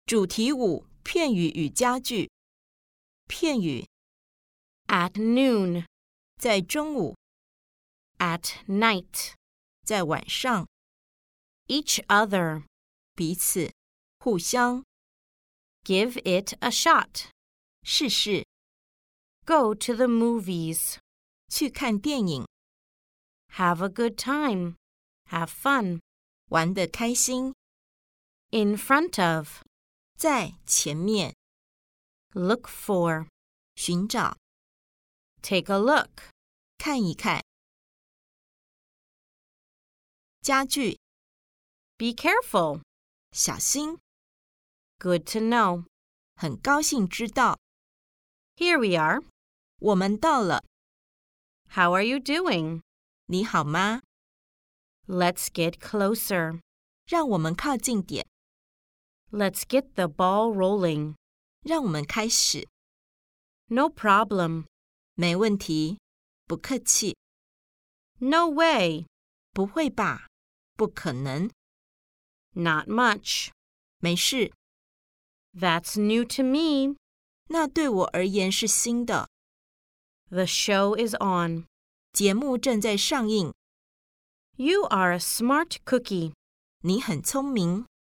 主题5片语与家句。片语 at noon, 在中午， at night, 在晚上， each other, 彼此，互相， give it a shot, 试试， go to the movies, 去看电影， have a good time, have fun, 玩得开心， in front of, 在前面， look for, 寻找， take a look, 看一看。家句 be careful, 小心， good to know. 很高兴知道， Here we are. 我们到了， How are you doing? 你好吗？ Let's get closer. 让我们靠近点， Let's get the ball rolling. 让我们开始， No problem. 没问题，不客气， No way. 不会吧，不可能， Not much. 没事， That's new to me. 那对我而言是新的， The show is on. 节目正在上映， You are a smart cookie. 你很聪明。